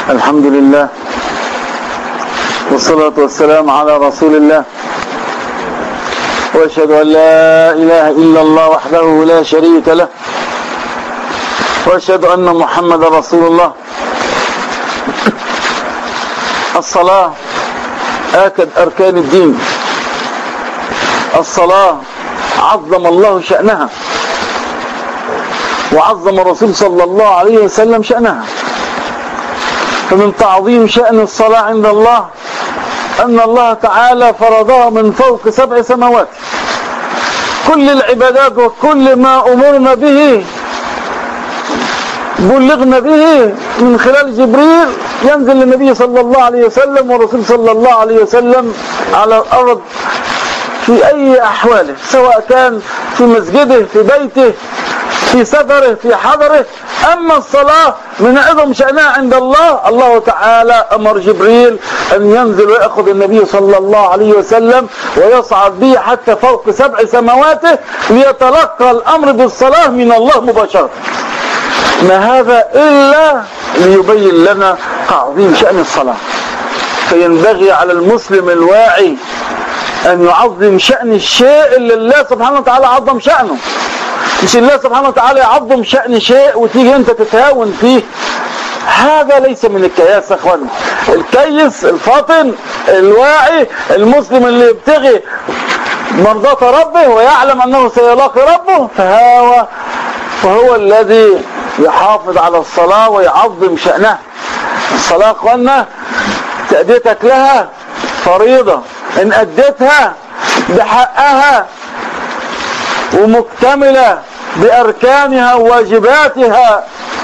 الحمد لله والصلاة والسلام على رسول الله، وأشهد أن لا إله إلا الله وحده لا شريك له، وأشهد أن محمد رسول الله. الصلاة آكد أركان الدين، الصلاة عظم الله شأنها وعظم الرسول صلى الله عليه وسلم شأنها. فمن تعظيم شأن الصلاة عند الله أن الله تعالى فرضها من فوق 7 سماوات. كل العبادات وكل ما أمرنا به بلغنا به من خلال جبريل ينزل للنبي صلى الله عليه وسلم والرسول صلى الله عليه وسلم على الأرض في أي أحواله، سواء كان في مسجده، في بيته، في سفره، في حضره. أما الصلاة من أعظم شأنها عند الله، الله تعالى أمر جبريل أن ينزل ويأخذ النبي صلى الله عليه وسلم ويصعد به حتى فوق 7 سماواته ليتلقى الأمر بالصلاة من الله مباشرة. ما هذا إلا ليبين لنا تعظيم شأن الصلاة. فينبغي على المسلم الواعي أن يعظم شأن الشيء اللي الله سبحانه وتعالى عظم شأنه. مش الله سبحانه وتعالى يعظم شأن شيء وتيجي انت تتهاون فيه. هذا ليس من الكياس يا اخوانا. الكيس الفاطن الواعي المسلم اللي يبتغي مرضاة ربه ويعلم انه سيلاقي ربه فهو الذي يحافظ على الصلاة ويعظم شأنها. الصلاة اخوانا تأديتك لها فريضة، ان أديتها بحقها ومكتملة بأركانها وواجباتها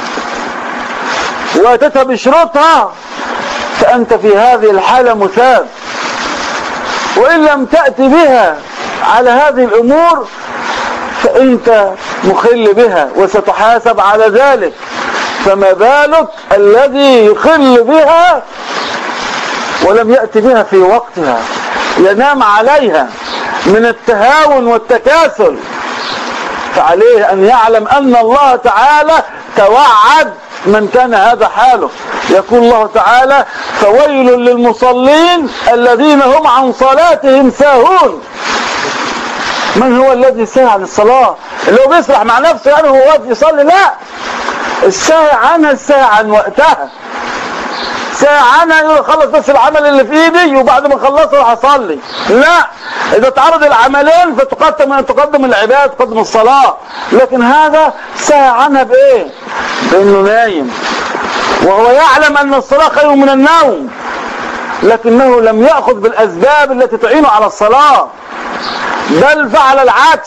وأتتها بشروطها فأنت في هذه الحالة مثاب. وإن لم تأتي بها على هذه الأمور فأنت مخل بها وستحاسب على ذلك. فما بالك الذي يخل بها ولم يأتي بها في وقتها، ينام عليها من التهاون والتكاسل. فعليه أن يعلم أن الله تعالى توعد من كان هذا حاله. يقول الله تعالى: فويل للمصلين الذين هم عن صلاتهم ساهون. من هو الذي ساهى عن الصلاة؟ اللي هو بيسرح مع نفسه يعني هو واقف يصلي؟ لا، الساهى عنها الساهى عن وقتها. ساهى عنها يقول خلص بس العمل اللي في ايدي وبعد ما خلصه راح اصلي. لا، اذا تعرض العملين فتقدم العبادة، تقدم الصلاة. لكن هذا ساهى عنها بايه؟ بانه نايم وهو يعلم ان الصلاة خير من النوم، لكنه لم يأخذ بالاسباب التي تعينه على الصلاة، بل فعل العكس،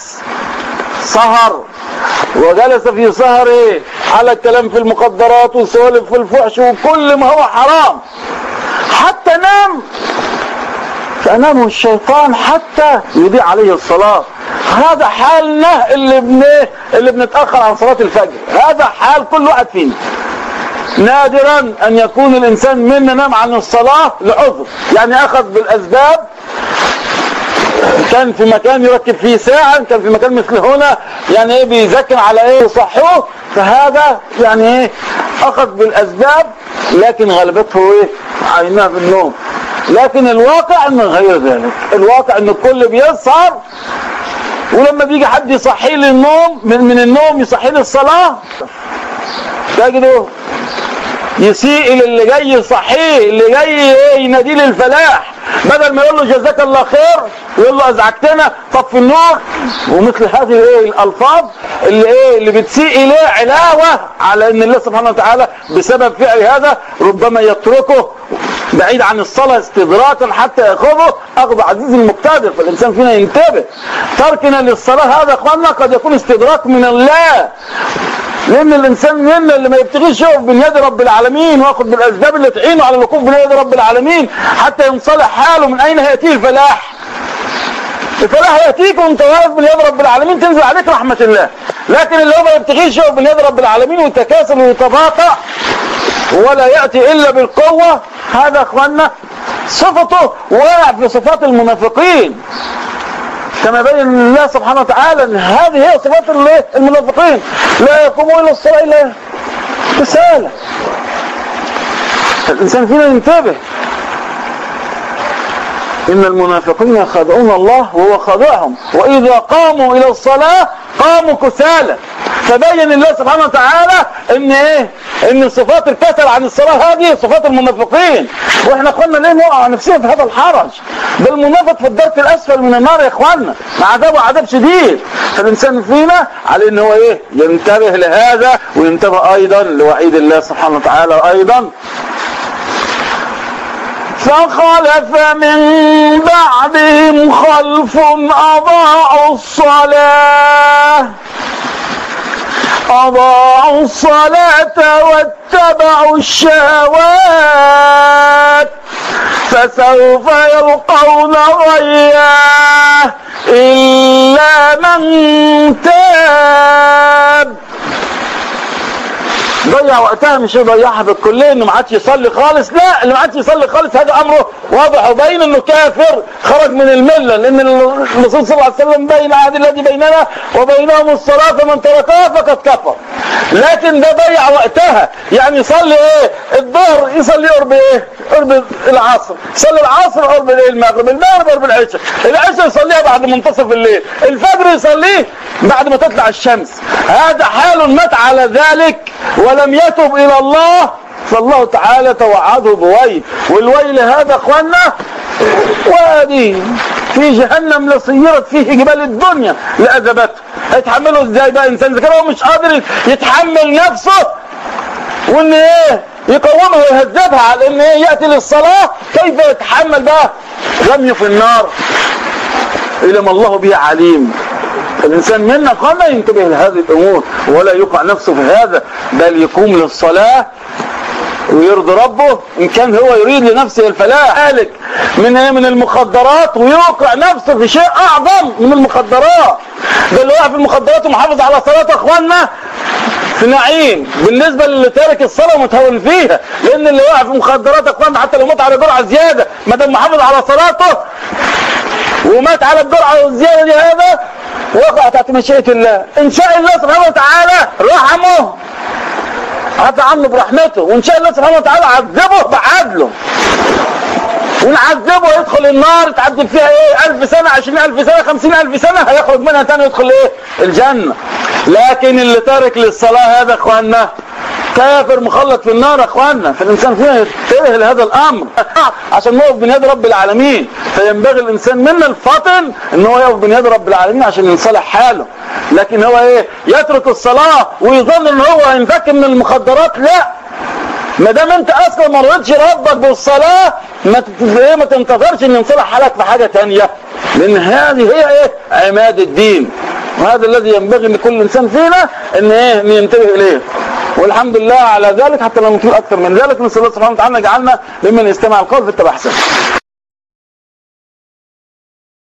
سهر وجلس في سهر على الكلام في المخدرات والسوالف في الفحش وكل ما هو حرام، حتى نام فأنامه الشيطان حتى يضيع عليه الصلاة. هذا حالنا اللي بنتأخر عن صلاة الفجر. هذا حال كل واحد فينا. نادرا أن يكون الإنسان منا نام عن الصلاة لعذر، يعني أخذ بالأسباب، كان في مكان يركب فيه ساعة، كان في مكان مثل هنا يعني بيذكر على يصحوه، فهذا يعني أخذ بالأسباب لكن غلبته عيناه في النوم. لكن الواقع أنه غير ذلك. الواقع أنه الكل بيسهر، ولما بيجي حد يصحي لي النوم من النوم يصحي لي الصلاة تجده يسيء للي جاي يصحيه، اللي جاي ينادي لي الفلاح، بدل ما يقول له جزاك الله خير يقول له ازعجتنا طفي النور. ومثل هذه الالفاظ اللي بتسيء اليه علاوه على ان الله سبحانه وتعالى بسبب فعل هذا ربما يتركه بعيد عن الصلاة استدراكا حتى يأخذه أخذ عزيز المقتدر. فالإنسان فينا ينتبه. تركنا للصلاة هذا أخواننا قد يكون استدراك من الله، لأن الإنسان منا اللي ما يبتغيش يقف بنياد رب العالمين ويأخذ بالأسباب اللي تعينه على الوقوف بنياد رب العالمين حتى ينصلح حاله. من أين هيأتيه الفلاح؟ الفلاح يأتيك وانت واقف بنياد رب العالمين تنزل عليك رحمة الله. لكن اللي هو ما يبتغيش يقف بنياد رب العالمين ويتكاسل ويتباطأ ولا يأتي إلا بالقوة، هذا أخواننا صفته واقع في صفات المنافقين، كما بين الله سبحانه وتعالى ان هذه هي صفات المنافقين. لا يقومون الى الصلاة الا كسالى. الإنسان فينا ينتبه. إن المنافقين يخادعون الله وهو خادعهم وإذا قاموا إلى الصلاة قاموا كسالى. فبين الله سبحانه وتعالى ان ايه؟ ان صفات الكسل عن الصلاة هذه صفات المنافقين. واحنا اخوانا ليه نقع نفسنا في هذا الحرج؟ ده المنافق في الدرك الاسفل من النار يا اخوانا، عذابه عذاب شديد. فالانسان فينا على ان هو ايه؟ ينتبه لهذا وينتبه ايضا لوعيد الله سبحانه وتعالى ايضا. فخلف من بعدهم خلف أضاعوا الصلاة واتبعوا الشهوات فسوف يلقون غيا إلا من تاب. ضيع وقتها، مش يضيعها بالكلية انه ما عادش يصلي خالص، لا، اللي ما عادش يصلي خالص هذا امره واضح وبين انه كافر خرج من المله، لان الرسول صلى الله عليه وسلم بين العهد الذي بيننا وبينهم الصلاه فمن تركها فقد كفر. لكن ده ضيع وقتها، يعني يصلي ايه؟ الظهر يصلي قرب ايه؟ قرب العصر، يصلي العصر قرب المغرب، المغرب قرب العشاء، العشاء يصليها بعد منتصف الليل، الفجر يصليه بعد ما تطلع الشمس. هذا حال مات على ذلك ولم يتب الى الله فالله تعالى توعده بويل، والويل هذا اخوانا وادي في جهنم لصيرت فيه جبال الدنيا لأذبته. هيتحمله ازاي بقى انسان اذا كان هو مش قادر يتحمل نفسه وان ايه يقومها ويهذبها على ان ايه ياتي للصلاه، كيف يتحمل بقى رميه في النار؟ إلما الله به عليم. الإنسان منا قام ينتبه لهذه الأمور ولا يقع نفسه في هذا، بل يقوم للصلاة ويرضي ربه إن كان هو يريد لنفسه الفلاح. ذلك من المخدرات ويوقع نفسه في شيء أعظم من المخدرات. ده اللي وقع في المخدرات ومحافظ على صلاته أخواننا في نعيم بالنسبة للي تارك الصلاة متهون فيها، لأن اللي وقع في المخدرات أخواننا حتى لو مات على جرعة زيادة ما دام محافظ على صلاته ومات على الجرعة الزيادة دي هذا وقع تحت مشيئة الله. إن شاء الله سبحانه وتعالى رحمه عفى عنه برحمته، وإن شاء الله سبحانه وتعالى عذبه بعدله، ونعذبه يدخل النار يتعذب فيها ايه 1000 سنة 20,000 سنة 50,000 سنة، هيخرج منها تاني يدخل ايه الجنة. لكن اللي تارك للصلاة هذا اخواننا كافر مخلط في النار اخواننا. فالانسان فيها ينتبه لهذا الامر عشان نقف بين يد رب العالمين. فينبغي الانسان منا الفاطن ان هو يقف بين يد رب العالمين عشان يصلح حاله. لكن هو ايه يترك الصلاة ويظن ان هو ينفك من المخدرات؟ لا، ما دام انت اصلا ما رضيتش ربك بالصلاه ما تنتظرش ان ينصلح حالك في حاجه ثانيه، لان هذه هي ايه عماد الدين. وهذا الذي ينبغي لكل انسان فينا ان ايه ان ينتبه اليه. والحمد لله على ذلك، حتى لو نطيل اكثر من ذلك نسال الله سبحانه وتعالى يجعلنا ممن يستمع القول فاتبع احسنه.